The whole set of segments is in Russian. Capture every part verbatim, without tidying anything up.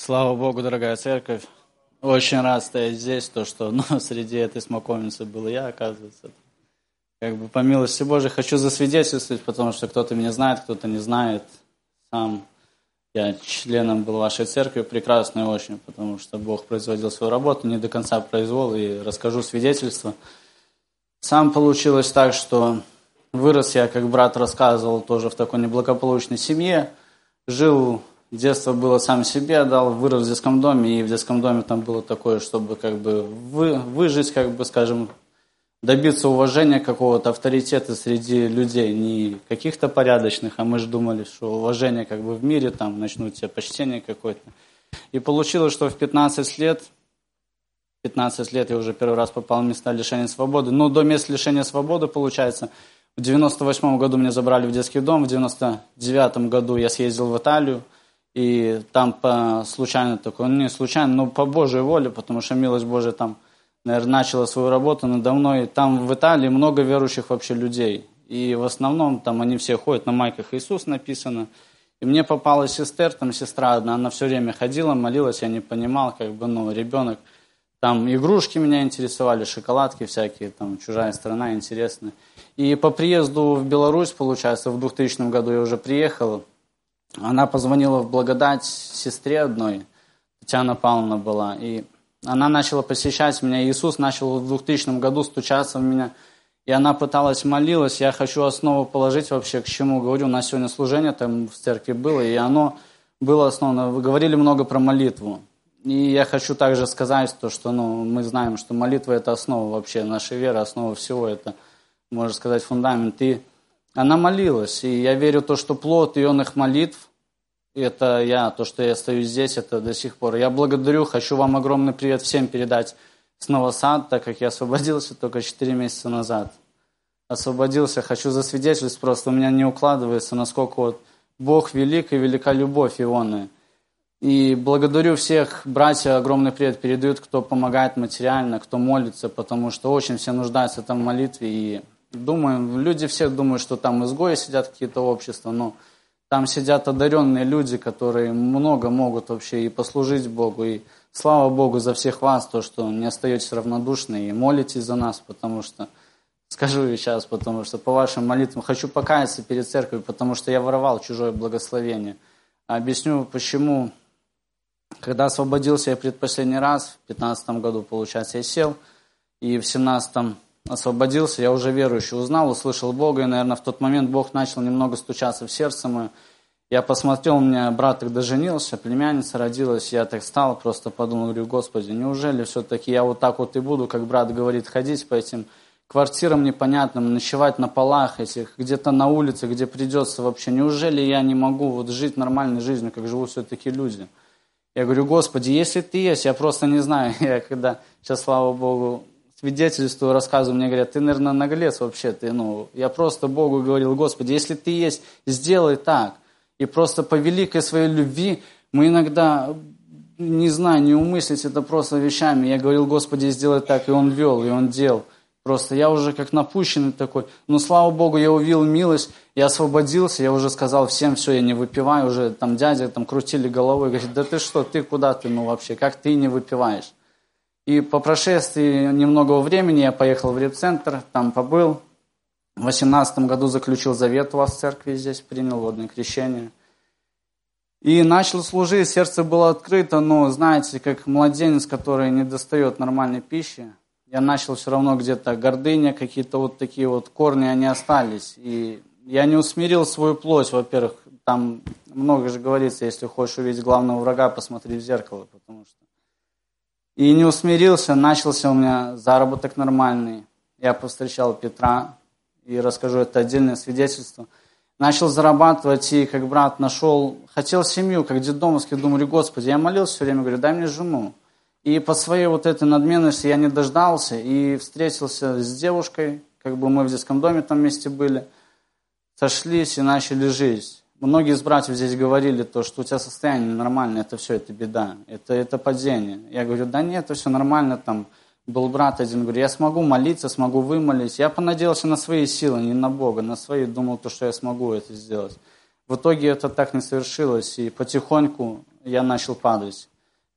Слава Богу, дорогая церковь. Очень рад стоять здесь, то, что ну, среди этой смоковницы был я, оказывается. Как бы по милости Божией хочу засвидетельствовать, потому что кто-то меня знает, кто-то не знает. Сам я членом был вашей церкви, прекрасной очень, потому что Бог производил свою работу, не до конца произвел, и расскажу свидетельство. Сам получилось так, что вырос я, как брат рассказывал, тоже в такой неблагополучной семье, жил... Детство было сам себе отдал, вырос в детском доме, и в детском доме там было такое, чтобы как бы вы, выжить, как бы, скажем, добиться уважения какого-то, авторитета среди людей, не каких-то порядочных, а мы же думали, что уважение как бы в мире, там начнут тебе почтение какое-то. И получилось, что в пятнадцать лет, пятнадцать лет я уже первый раз попал в места лишения свободы, ну, до мест лишения свободы, получается. В девяносто восьмом году меня забрали в детский дом, в девяносто девятом году я съездил в Италию. И там по случайно такое, ну не случайно, но по Божьей воле, потому что милость Божия там, наверное, начала свою работу надо мной. Там в Италии много верующих вообще людей. И в основном там они все ходят, на майках Иисус написано. И мне попалась Эстер, там сестра одна, она все время ходила, молилась, я не понимал, как бы, ну, ребенок. Там игрушки меня интересовали, шоколадки всякие, там чужая страна, интересная. И по приезду в Беларусь, получается, в двухтысячном году я уже приехал. Она позвонила в благодать сестре одной, Татьяна Павловна была, и она начала посещать меня. Иисус начал в двухтысячном году стучаться в меня, и она пыталась, молилась. Я хочу основу положить вообще, к чему говорю. У нас сегодня служение там в церкви было, и оно было основано. Вы говорили много про молитву. И я хочу также сказать то, что ну, мы знаем, что молитва – это основа вообще нашей веры, основа всего, это, можно сказать, фундамент. И она молилась, и я верю в то, что плод ионных молитв, это я, то, что я стою здесь, это до сих пор. Я благодарю, хочу вам огромный привет всем передать с Новосад, так как я освободился только четыре месяца назад. Освободился, хочу засвидетельствовать, просто у меня не укладывается, насколько вот Бог велик и велика любовь Ионы. И благодарю всех, братья, огромный привет передают, кто помогает материально, кто молится, потому что очень все нуждаются там в молитве, и думаю, люди все думают, что там изгои сидят, какие-то общества, но там сидят одаренные люди, которые много могут вообще и послужить Богу. И слава Богу за всех вас, то, что не остаетесь равнодушны и молитесь за нас, потому что, скажу сейчас, потому что по вашим молитвам хочу покаяться перед церковью, потому что я воровал чужое благословение. Объясню, почему. Когда освободился я предпоследний раз, в пятнадцатом году, получается, я сел, и в семнадцатом освободился, я уже верующий, узнал, услышал Бога, и, наверное, в тот момент Бог начал немного стучаться в сердце мое. Я посмотрел, у меня брат тогда женился, племянница родилась, я так стал, просто подумал, говорю, Господи, неужели все-таки я вот так вот и буду, как брат говорит, ходить по этим квартирам непонятным, ночевать на полах этих, где-то на улице, где придется вообще, неужели я не могу вот жить нормальной жизнью, как живут все-таки люди? Я говорю, Господи, если Ты есть, я просто не знаю, я когда, сейчас, слава Богу, свидетельствую, рассказываю, мне говорят, ты, наверное, наглец вообще, ты, ну, я просто Богу говорил, Господи, если Ты есть, сделай так. И просто по великой своей любви мы иногда, не знаю, не умыслить это просто вещами. Я говорил, Господи, сделай так, и Он вел, и Он делал. Просто я уже как напущенный такой. Но, слава Богу, я увидел милость, я освободился, я уже сказал всем, все, я не выпиваю, уже там дядя там крутили головой, говорит, да ты что, ты куда ты, ну вообще, как ты не выпиваешь? И по прошествии немного времени я поехал в репцентр, там побыл. В восемнадцатом году заключил завет у вас в церкви, здесь принял водное крещение. И начал служить, сердце было открыто, но, знаете, как младенец, который не достает нормальной пищи, я начал все равно где-то гордыня, какие-то вот такие вот корни, они остались. И я не усмирил свою плоть, во-первых, там много же говорится, если хочешь увидеть главного врага, посмотри в зеркало, потому что... И не усмирился, начался у меня заработок нормальный. Я повстречал Петра, и расскажу, это отдельное свидетельство. Начал зарабатывать, и как брат нашел, хотел семью, как детдомовский, думаю, Господи, я молился все время, говорю, дай мне жену. И по своей вот этой надменности я не дождался, и встретился с девушкой, как бы мы в детском доме там вместе были, сошлись и начали жить. Многие из братьев здесь говорили, то, что у тебя состояние нормальное, это все, это беда, это, это падение. Я говорю, да нет, это все нормально. Там был брат один, говорю, я смогу молиться, смогу вымолить. Я понадеялся на свои силы, не на Бога, на свои, думал, то, что я смогу это сделать. В итоге это так не совершилось, и потихоньку я начал падать.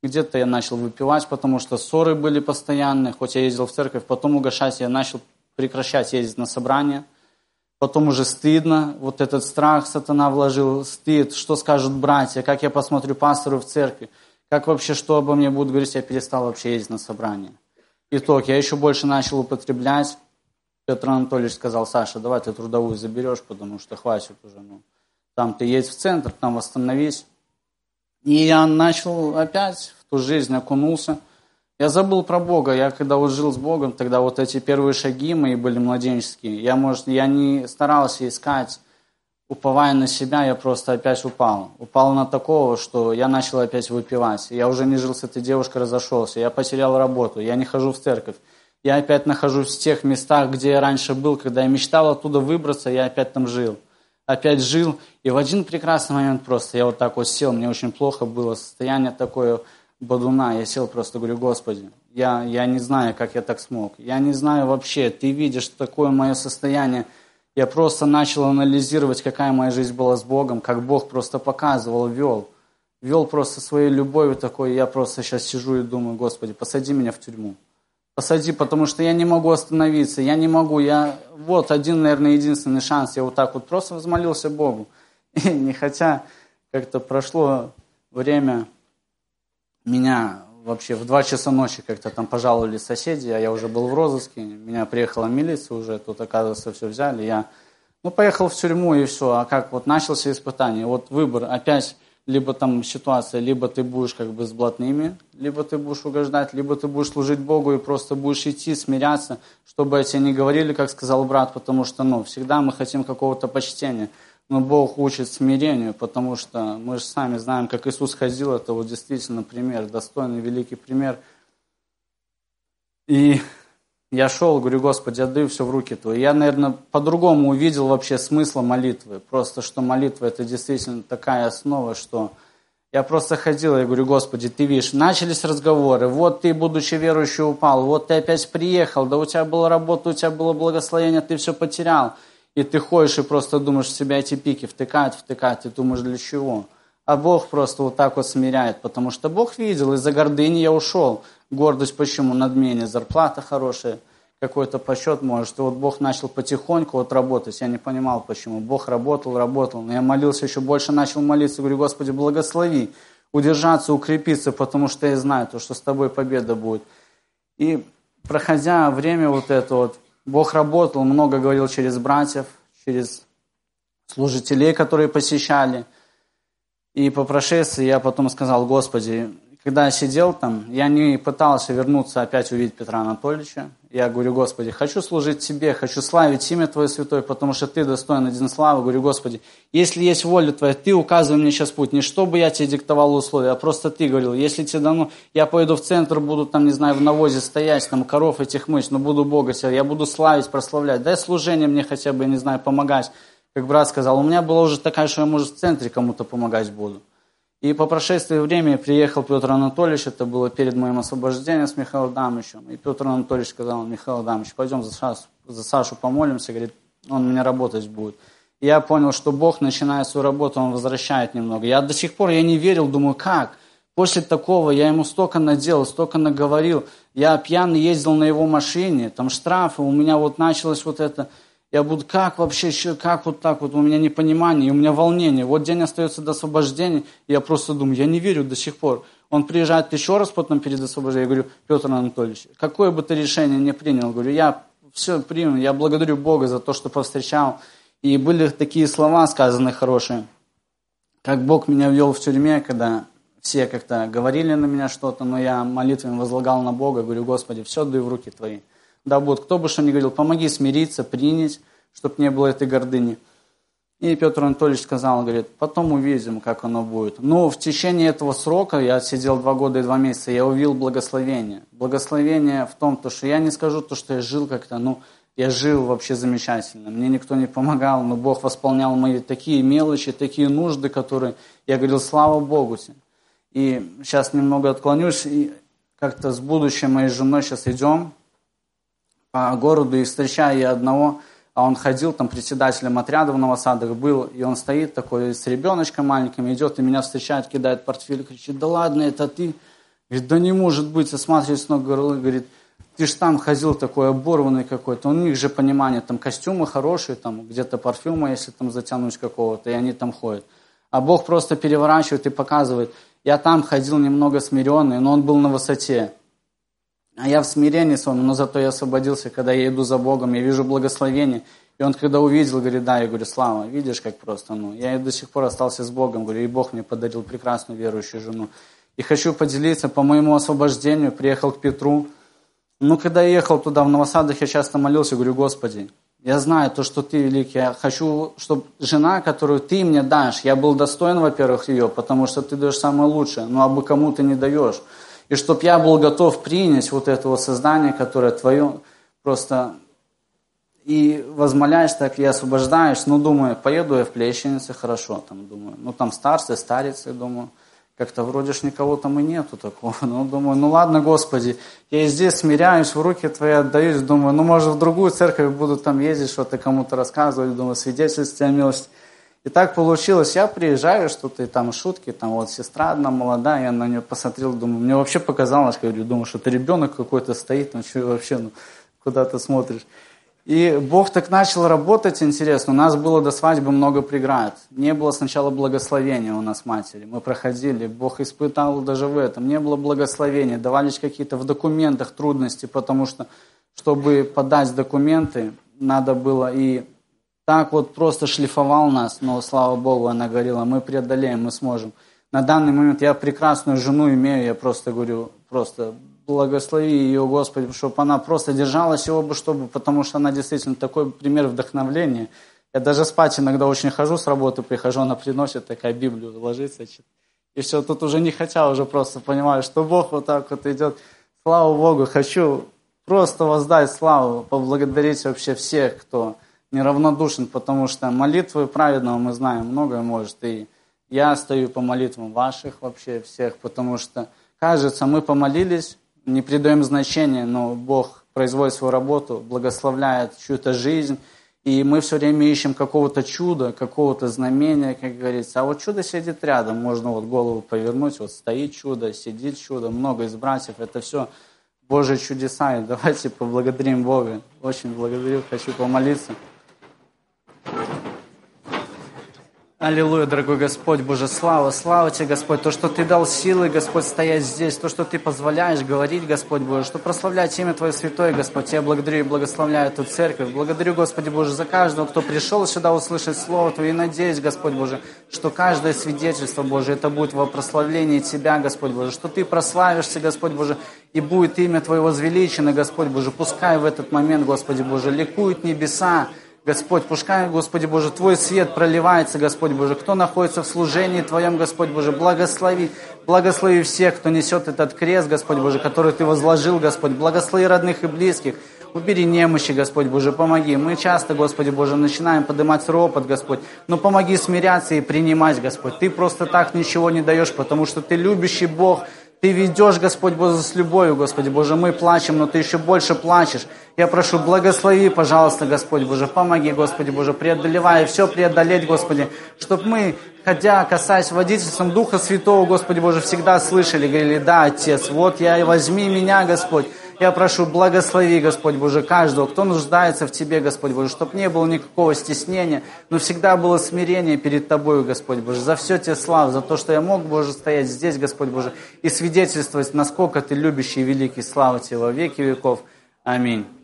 Где-то я начал выпивать, потому что ссоры были постоянные, хоть я ездил в церковь, потом угашать, я начал прекращать ездить на собрания. Потом уже стыдно, вот этот страх сатана вложил, стыд, что скажут братья, как я посмотрю пастору в церкви, как вообще, что обо мне будут говорить, я перестал вообще ездить на собрания. Итог, я еще больше начал употреблять. Петр Анатольевич сказал: Саша, давай ты трудовую заберешь, потому что хватит уже. Ну, там ты едь в центр, там восстановись. И я начал опять в ту жизнь, окунулся. Я забыл про Бога. Я когда вот жил с Богом, тогда вот эти первые шаги мои были младенческие. Я, может, я не старался искать, уповая на себя, я просто опять упал. Упал на такого, что я начал опять выпивать. Я уже не жил с этой девушкой, разошелся. Я потерял работу, я не хожу в церковь. Я опять нахожусь в тех местах, где я раньше был. Когда я мечтал оттуда выбраться, я опять там жил. Опять жил. И в один прекрасный момент просто я вот так вот сел, мне очень плохо было, состояние такое бодуна. Я сел просто, говорю: Господи, я, я не знаю, как я так смог. Я не знаю вообще, Ты видишь такое мое состояние. Я просто начал анализировать, какая моя жизнь была с Богом, как Бог просто показывал, вел. Вел просто своей любовью такой. Я просто сейчас сижу и думаю: Господи, посади меня в тюрьму. Посади, потому что я не могу остановиться, я не могу, я... Вот один, наверное, единственный шанс. Я вот так вот просто взмолился Богу. И не хотя как-то прошло время, меня вообще в два часа ночи как-то там пожаловали соседи, а я уже был в розыске, меня приехала милиция уже, тут, оказывается, все взяли. Я, ну, поехал в тюрьму и все. А как вот начался испытание, вот выбор опять... Либо там ситуация, либо ты будешь как бы с блатными, либо ты будешь угождать, либо ты будешь служить Богу и просто будешь идти, смиряться, чтобы о тебе не говорили, как сказал брат, потому что, ну, всегда мы хотим какого-то почтения. Но Бог учит смирению, потому что мы же сами знаем, как Иисус ходил, это вот действительно пример, достойный, великий пример. И я шел, говорю: Господи, отдаю все в руки Твои. Я, наверное, по-другому увидел вообще смысл молитвы. Просто, что молитва – это действительно такая основа, что я просто ходил, я говорю: Господи, Ты видишь, начались разговоры, вот Ты, будучи верующий, упал, вот Ты опять приехал, да у Тебя была работа, у Тебя было благословение, Ты все потерял. И ты ходишь и просто думаешь, в себя эти пики втыкают, втыкают, и думаешь, для чего? А Бог просто вот так вот смиряет, потому что Бог видел, из-за гордыни я ушел. Гордость почему? Надмение, зарплата хорошая, какой-то почет может. И вот Бог начал потихоньку вот работать, я не понимал почему. Бог работал, работал, но я молился еще больше, начал молиться, говорю: Господи, благослови, удержаться, укрепиться, потому что я знаю, то, что с Тобой победа будет. И проходя время вот это вот, Бог работал, много говорил через братьев, через служителей, которые посещали. И по прошествии я потом сказал: Господи, когда я сидел там, я не пытался вернуться опять увидеть Петра Анатольевича. Я говорю: Господи, хочу служить Тебе, хочу славить имя Твое святое, потому что Ты достоин один славы. Говорю: Господи, если есть воля Твоя, Ты указывай мне сейчас путь. Не чтобы я Тебе диктовал условия, а просто Ты говорил: если Тебе дано, я пойду в центр, буду там, не знаю, в навозе стоять, там коров этих мыть, но буду Бога себя, я буду славить, прославлять. Дай служение мне хотя бы, я не знаю, помогать. Как брат сказал, у меня была уже такая, что я, может, в центре кому-то помогать буду. И по прошествии времени приехал Петр Анатольевич, это было перед моим освобождением с Михаилом Адамовичем. И Петр Анатольевич сказал: Михаил Адамович, пойдем за Сашу, за Сашу помолимся, говорит, он у меня работать будет. И я понял, что Бог, начиная свою работу, Он возвращает немного. Я до сих пор я не верил, думаю, как? После такого я ему столько наделал, столько наговорил. Я пьяный ездил на его машине, там штрафы, у меня вот началось вот это... Я буду, как вообще, как вот так вот, у меня непонимание, и у меня волнение. Вот день остается до освобождения, и я просто думаю, я не верю до сих пор. Он приезжает еще раз потом перед освобождением, я говорю: Петр Анатольевич, какое бы ты решение ни принял, говорю, я все принял, я благодарю Бога за то, что повстречал. И были такие слова сказаны хорошие, как Бог меня ввел в тюрьме, когда все как-то говорили на меня что-то, но я молитвами возлагал на Бога, говорю: Господи, все отдаю в руки Твои. Да, вот, кто бы что ни говорил, помоги смириться, принять, чтобы не было этой гордыни. И Петр Анатольевич сказал, говорит, потом увидим, как оно будет. Но в течение этого срока, я отсидел два года и два месяца, я увидел благословение. Благословение в том, что я не скажу то, что я жил как-то, ну, я жил вообще замечательно. Мне никто не помогал, но Бог восполнял мои такие мелочи, такие нужды, которые, я говорил, слава Богу. И сейчас немного отклонюсь, и как-то с будущей моей женой сейчас идем по городу, и встречаю я одного, а он ходил, там председателем отряда в Новосадах был, и он стоит такой с ребеночком маленьким, идет и меня встречает, кидает портфель, кричит: да ладно, это ты? Говорит, да не может быть, осматривает с ног до головы, говорит, ты ж там ходил такой оборванный какой-то. У них же понимание, там костюмы хорошие, там где-то парфюма, если там затянуть какого-то, и они там ходят. А Бог просто переворачивает и показывает, я там ходил немного смиренный, но он был на высоте. А я в смирении своем, но зато я освободился, когда я иду за Богом, я вижу благословение. И он когда увидел, говорит, да, я говорю, Слава, видишь, как просто, ну, я до сих пор остался с Богом, говорю, и Бог мне подарил прекрасную верующую жену. И хочу поделиться, по моему освобождению, приехал к Петру. Ну, когда я ехал туда, в Новосадах, я часто молился, говорю, Господи, я знаю то, что Ты великий, я хочу, чтобы жена, которую Ты мне дашь, я был достоин, во-первых, ее, потому что Ты даешь самое лучшее, ну, а бы кому Ты не даешь. И чтобы я был готов принять вот это вот создание, которое Твое, просто... И возмоляюсь так, я освобождаюсь, ну, думаю, поеду я в Плещенице, хорошо, там, думаю, ну, там старцы, старицы, думаю, как-то вроде ж никого там и нету такого, ну, думаю, ну, ладно, Господи, я и здесь смиряюсь, в руки Твои отдаюсь, думаю, ну, может, в другую церковь буду там ездить, что-то кому-то рассказывать, думаю, свидетельствовать о милости. И так получилось, я приезжаю, что-то, и там шутки, там вот сестра одна молодая, я на нее посмотрел, думаю, мне вообще показалось, говорю, думаю, что это ребенок какой-то стоит, ну, что вообще, ну, куда ты смотришь. И Бог так начал работать, интересно, у нас было до свадьбы много преград. Не было сначала благословения у нас матери, мы проходили, Бог испытал даже в этом. Не было благословения, давались какие-то в документах трудности, потому что, чтобы подать документы, надо было и так вот просто шлифовал нас, но, слава Богу, она говорила, мы преодолеем, мы сможем. На данный момент я прекрасную жену имею, я просто говорю, просто... Благослови ее, Господи, чтобы она просто держалась его бы, чтобы, потому что она действительно такой пример вдохновления. Я даже спать иногда очень хожу, с работы прихожу, она приносит такая Библию, ложится, и все, тут уже не хотя, уже просто понимаю, что Бог вот так вот идет. Слава Богу, хочу просто воздать славу, поблагодарить вообще всех, кто неравнодушен, потому что молитвы праведного мы знаем, многое может, и я стою по молитвам ваших вообще всех, потому что, кажется, мы помолились, не придаем значения, но Бог производит свою работу, благословляет чью-то жизнь, и мы все время ищем какого-то чуда, какого-то знамения, как говорится. А вот чудо сидит рядом, можно вот голову повернуть, вот стоит чудо, сидит чудо, много из братьев, это все Божьи чудеса, и давайте поблагодарим Бога. Очень благодарю, хочу помолиться. Аллилуйя, дорогой Господь, Боже, слава, слава Тебе, Господь, то, что Ты дал силы, Господь, стоять здесь, то, что Ты позволяешь говорить, Господь Боже, что прославлять имя Твое святое, Господь, я благодарю и благословляю эту церковь, благодарю, Господи Боже, за каждого, кто пришел сюда услышать Слово Твое, и надеюсь, Господь Боже, что каждое свидетельство, Боже, это будет во прославлении Тебя, Господь Боже, что Ты прославишься, Господь Боже, и будет имя Твое возвеличено, Господь Боже, пускай в этот момент, Господи Боже, ликуют небеса, Господь, пускай, Господи Боже, Твой свет проливается, Господь Боже. Кто находится в служении Твоем, Господь Боже, благослови. Благослови всех, кто несет этот крест, Господь Боже, который Ты возложил, Господь. Благослови родных и близких. Убери немощи, Господь Боже, помоги. Мы часто, Господи Боже, начинаем поднимать ропот, Господь. Но помоги смиряться и принимать, Господь. Ты просто так ничего не даешь, потому что Ты любящий Бог. Ты ведешь, Господь Боже, с любовью, Господи Боже. Мы плачем, но Ты еще больше плачешь. Я прошу, благослови, пожалуйста, Господь Боже. Помоги, Господи Боже, преодолевая все преодолеть, Господи. Чтобы мы, ходя, касаясь водительством Духа Святого, Господи Боже, всегда слышали, говорили, да, Отец, вот я, возьми меня, Господь. Я прошу, благослови, Господь Боже, каждого, кто нуждается в Тебе, Господь Боже, чтобы не было никакого стеснения, но всегда было смирение перед Тобою, Господь Боже. За все Тебе славу, за то, что я мог, Боже, стоять здесь, Господь Боже, и свидетельствовать, насколько Ты любящий и великий. Слава Тебе во веки веков. Аминь.